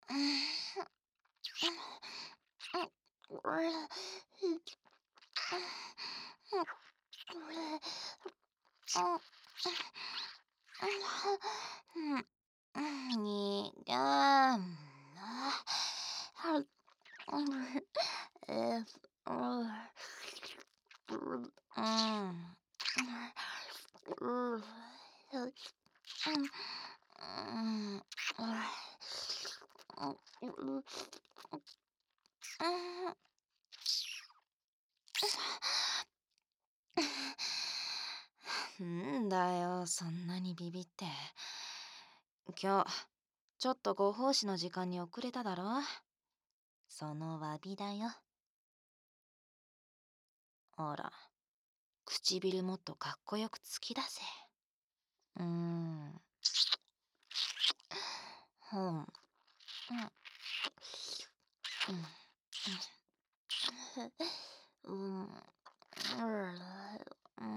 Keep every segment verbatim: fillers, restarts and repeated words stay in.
にがえ、うん。んだよ、そんなにビビって。今日、ちょっとご奉仕の時間に遅れただろ。その詫びだよ。ほら、唇もっとかっこよく突き出せ。うーん。ほん。うん。うん。うん。うん。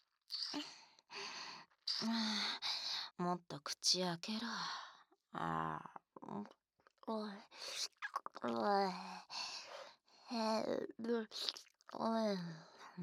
もっと口開けろ。ああ。おい。おい。へる。おい。うん。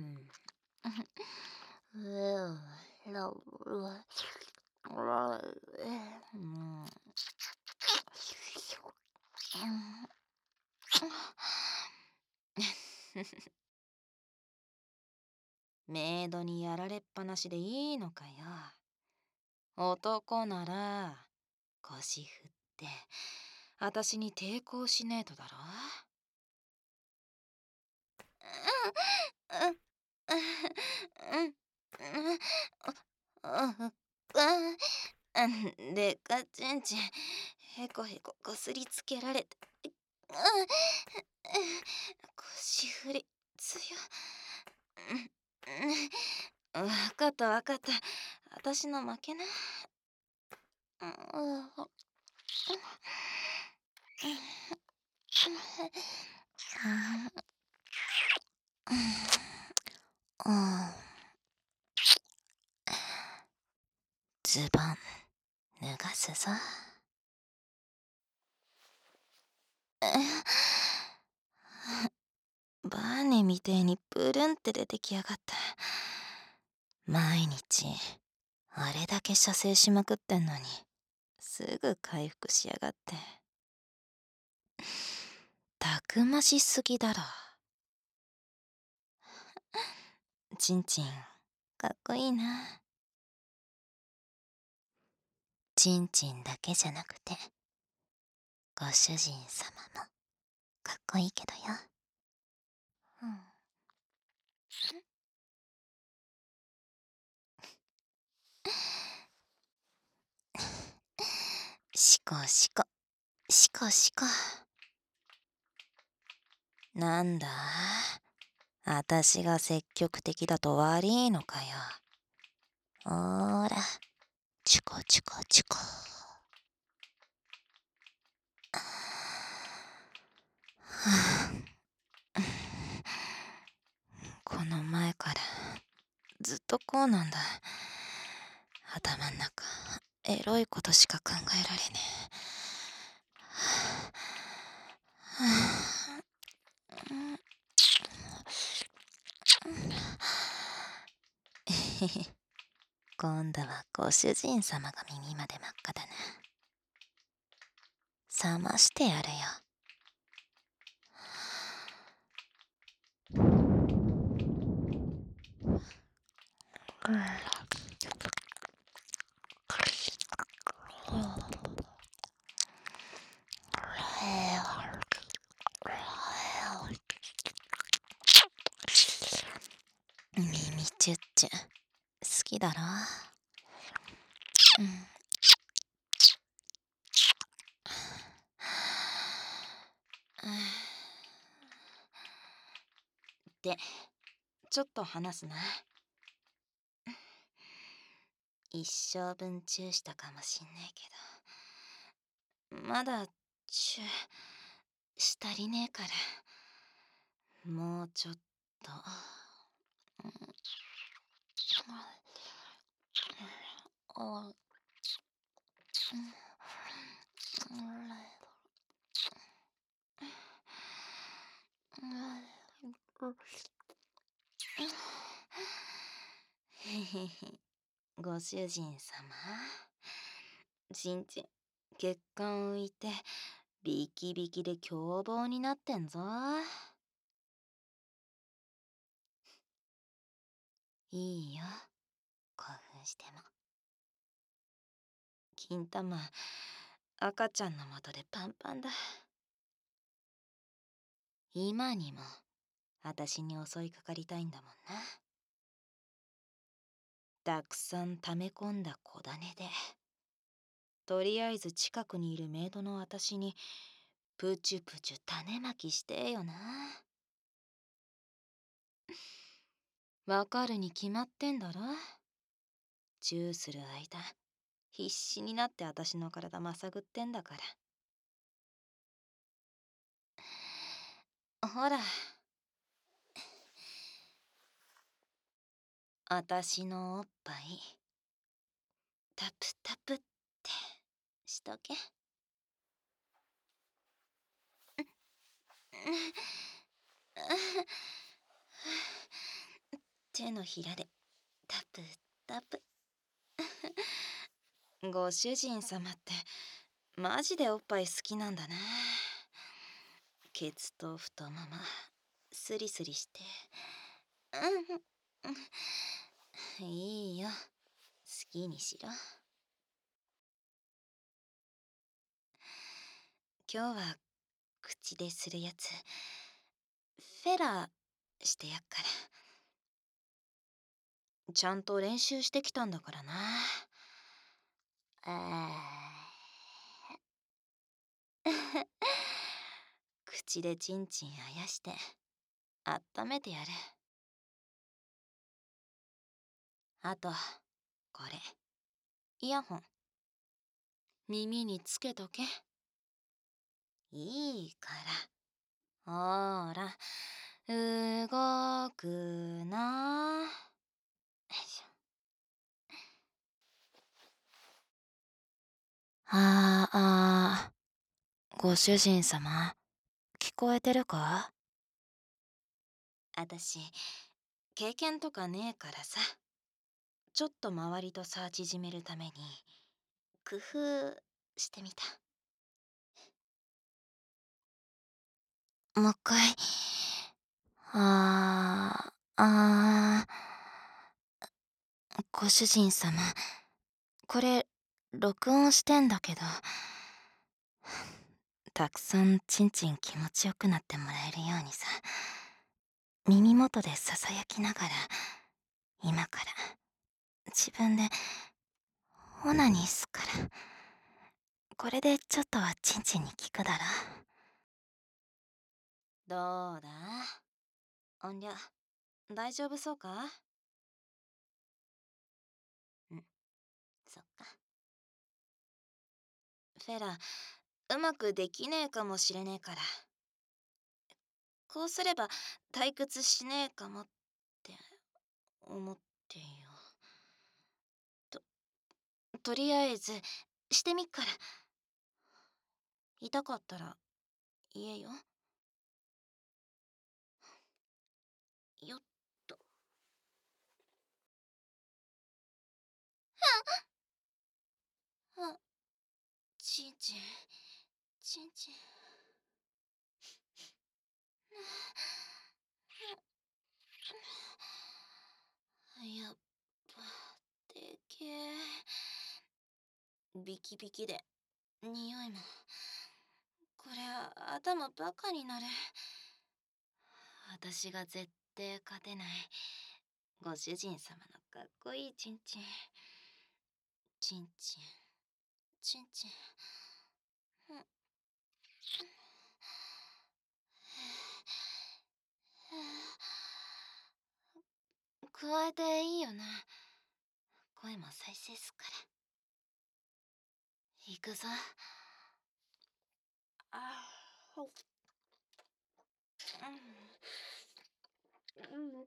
メイドにやられっぱなしでいいのかよ。男なら腰振って私に抵抗しねえとだろ。でかちんちんへこへここすりつけられて腰振り強わかったわかった、私の負けな。ズボン脱がすぞ。バーネみてえにブルンって出てきやがった。毎日あれだけ射精しまくってんのにすぐ回復しやがって。たくましすぎだろ。ちんちんかっこいいな。ちんちんだけじゃなくてご主人様もかっこいいけどよ。うん。しこしこしこしこ。なんだ、あたしが積極的だと悪いのかよ。ほーら、チコチコチコ。この前からずっとこうなんだ。頭ん中エロいことしか考えられねえ。今度はご主人様が耳まで真っ赤だな。冷ましてやるよ。耳チュッチュ好きだろ。うん。で、ちょっと話すな。一生分チューしたかもしんないけど、まだチューし足りねえから、もうちょっと。 へへへ。ご主人様。ちんちん、血管浮いて、ビキビキで凶暴になってんぞ。いいよ、興奮しても。金玉、赤ちゃんの元でパンパンだ。今にも、私に襲いかかりたいんだもんな。たくさん溜め込んだ小種で、とりあえず近くにいるメイドの私に、プチュプチュ種まきしてよな。わかるに決まってんだろ。チューする間、必死になって私の体まさぐってんだから。ほら、私のおっぱい、タプタプってしとけ。手のひらでタプタプ。ご主人様ってマジでおっぱい好きなんだな。ケツと太ももスリスリして。うん、いいよ、好きにしろ。今日は口でするやつフェラーしてやっから。ちゃんと練習してきたんだからな。あ口でチンチンあやして温めてやる。あとこれイヤホン耳につけとけ。いいから。ほら動くな。よいしょ。ああ、ご主人様、聞こえてるか？あたし、経験とかねえからさ、ちょっと周りと差縮めるために、工夫してみた。もう一回。あー、あー、ご主人様、これ、録音してんだけど、たくさんチンチン気持ちよくなってもらえるようにさ、耳元でささやきながら、今から自分でオナニーすっから、これでちょっとはチンチンに効くだろ。どうだ、音量大丈夫そうか？うん、そっか。フェラ、うまくできねえかもしれねえから、こうすれば退屈しねえかもって思ってよ。ととりあえずしてみっから。痛かったら言えよ。よっと。あ、ちんちんちんちん。やっぱでけえ。ビキビキで匂いも。これ頭バカになる。私が絶対勝てない。ご主人様のかっこいいチンチン。チンチンチンチン。うん、加えていいよな。声も再生すっから。行くぞ。あほっ、うんうん、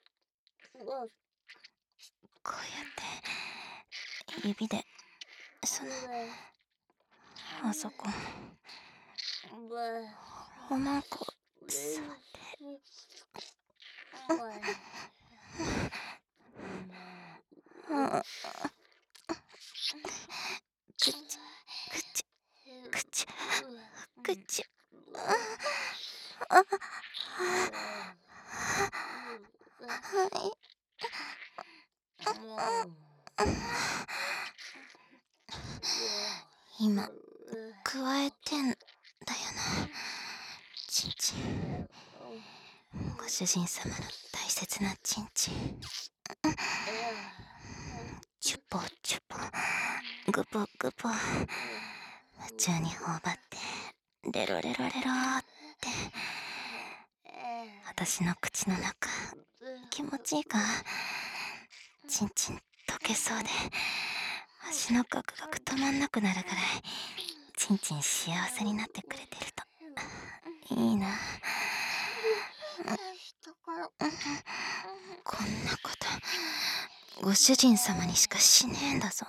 こうやって指でそのあそこおまんこ触ってくちくちくちくちああはい今くわえてんだよな、ちんちん。ご主人様の大切なちんちん。チュポチュポグポグポ夢中に頬張ってレロレロレロって私の口の中気持ちいいか？ちんちん溶けそうで足のガクガク止まんなくなるぐらいちんちん幸せになってくれてるといいな。こんなことご主人様にしかしねえんだぞ。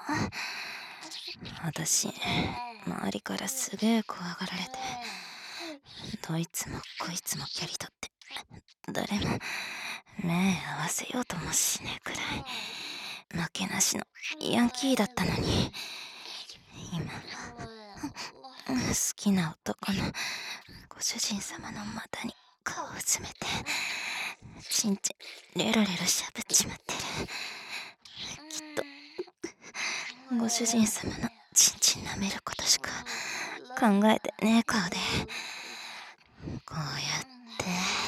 私周りからすげえ怖がられてどいつもこいつも距離取って誰も目合わせようともしねえくらい負けなしのヤンキーだったのに、今は好きな男のご主人様の股に顔を詰めてちんちんレロレロしゃぶっちまってる。きっとご主人様のちんちん舐めることしか考えてねえ顔でこうやって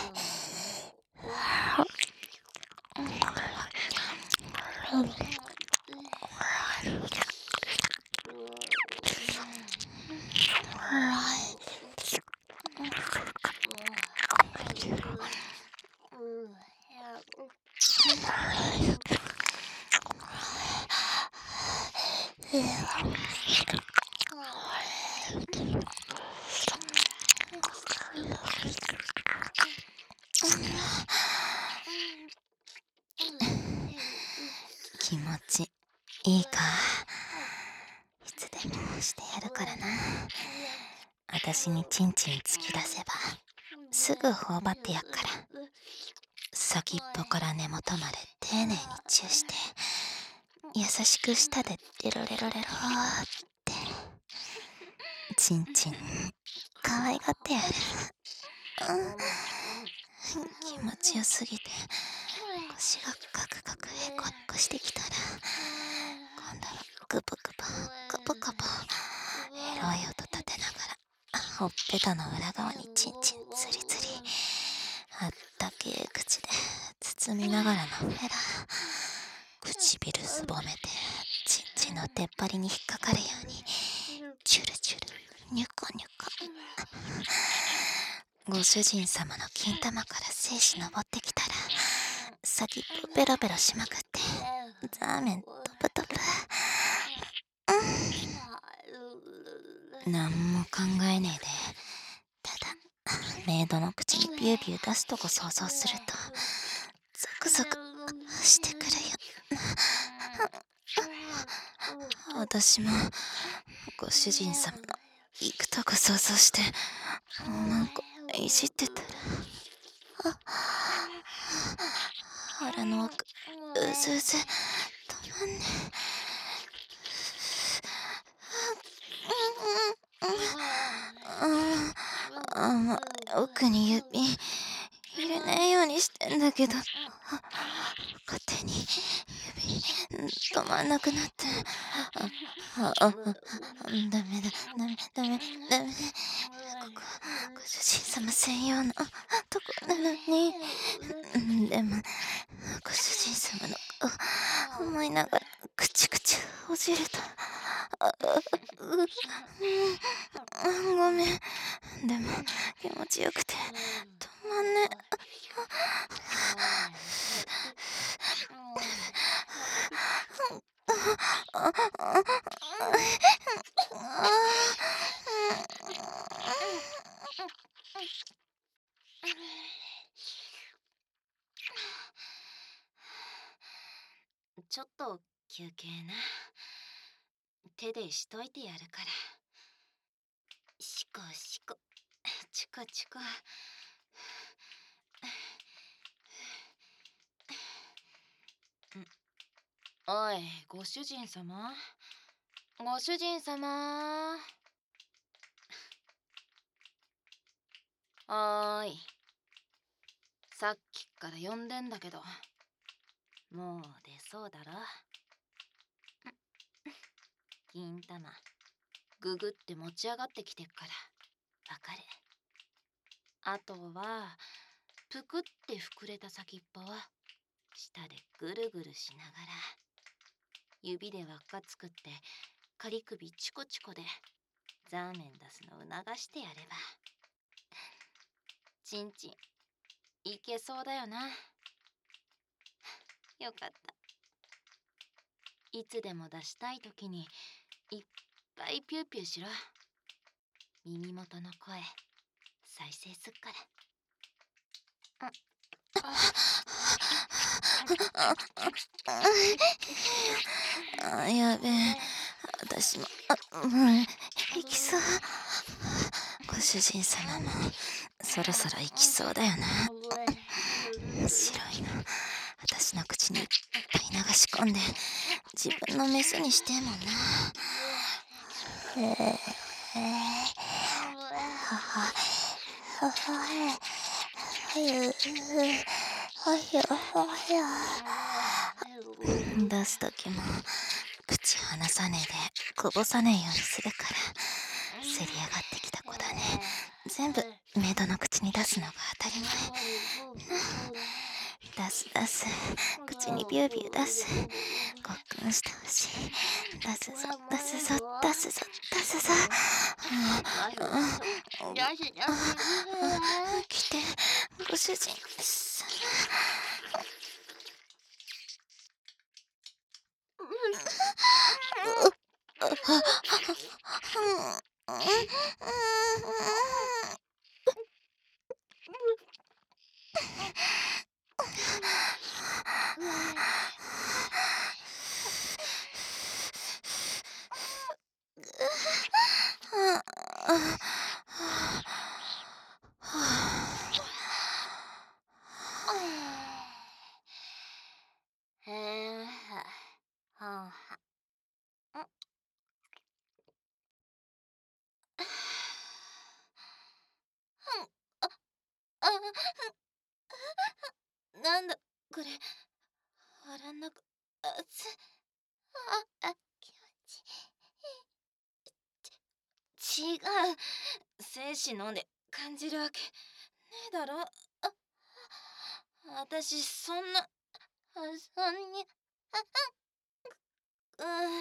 気持ちいいか？いつでもしてやるからな。私にチンチン突き出せばすぐ頬張ってやっから。先っぽから根元まで丁寧にチューして優しく舌でレロレロレロってチンチン可愛がってやる。うん、気持ちよすぎて腰がカクカクへこへこしてきたら今度はグポグポグポグポエロい音立てながらほっぺたの裏側にチンチンツリツリあったけえ口で包みながらのフェラ唇すぼめてチンチンの出っ張りに引っかかるようにチュルチュルニュコニュコご主人様の金玉から精子登ってきたら先っぽベロベロしまくってザーメントブトブ、うん、なんも考えねえでただメイドの口にビュービュー出すとこ想像するとゾクゾクしてくるよ。私もご主人様の行くとこ想像してなんかいじってたら腹の奥うずうず止まんねえ。ああ奥に指入れないようにしてんだけど勝手に指止まんなくなってあああダメだダメダメダメここご主人様専用のとこなのにでもご主人様の顔思いながらくちくちほじるとあううごめんでも気持ちよくて止まんねちょっと休憩な。手でしといてやるから。しこしこチコチコおい、ご主人様。ご主人様。おーい。さっきから呼んでんだけど、もう出そうだろ。金玉、ググって持ち上がってきてっから、わかる。あとは、ぷくって膨れた先っぽは、舌でぐるぐるしながら、指で輪っか作って、仮首チコチコで、ザーメン出すの促してやれば。ちんちん、いけそうだよな。よかった。いつでも出したいときに、いっぱいピューピューしろ。耳元の声、再生すっから。あ、やべえ。私も、あ、うん、行きそう。ご主人様も、そろそろ行きそうだよな。白いの、私の口にいっぱい流し込んで、自分のメスにしてんもんな。へえ。はは。はは。出すときも口離さねえでこぼさねえようにするから、せり上がってきた子だね。全部メイドの口に出すのが当たり前。出す出す、口にビュービュー出す。ごっくんしてほしい。出すぞ出すぞ出すぞ出すぞ。来てご主人様。なんだこれ、腹ん中熱ああ気持ちいい。違う、精子飲んで感じるわけねえだろ。あ、私そんな、あ、そんに、あ、うん、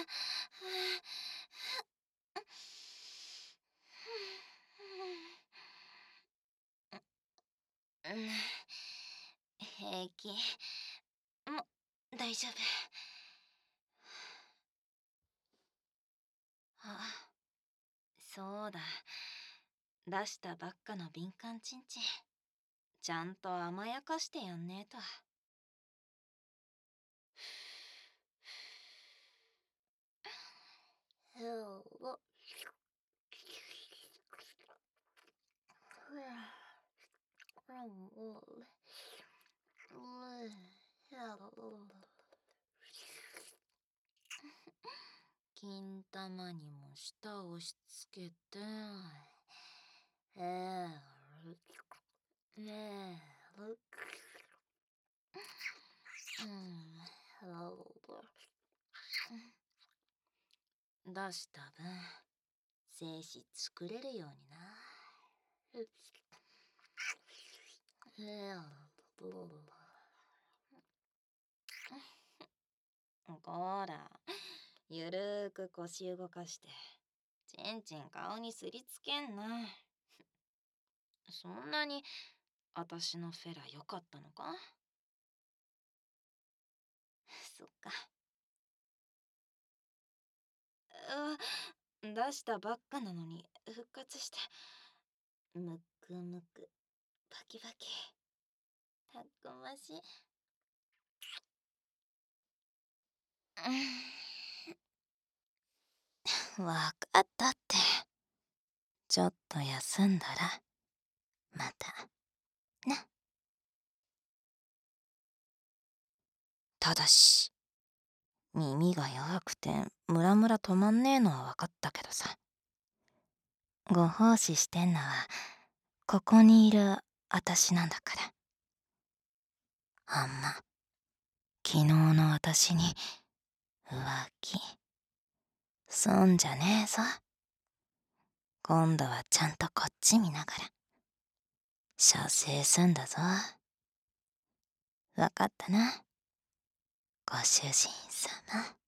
うん、平気。もう大丈夫。あ、そうだ。出したばっかの敏感チンチン、ちゃんと甘やかしてやんねえと。金玉にも舌押し付けて、えー、ねえ、うん、出した分、精子作れるようにな。こら、ゆるーく腰動かして、ちんちん顔にすりつけんな。そんなに、あたしのフェラ良かったのか？そっか。う、出したばっかなのに復活して、むくむく、パキパキ、たくましい。わかったって。ちょっと休んだら、また、な。ただし、 耳が弱くてムラムラ止まんねえのは分かったけどさ。ご奉仕してんのはここにいるあたしなんだから。あんま昨日のあたしに浮気すんじゃねえぞ。今度はちゃんとこっち見ながら射精すんだぞ。わかったな、ご主人様。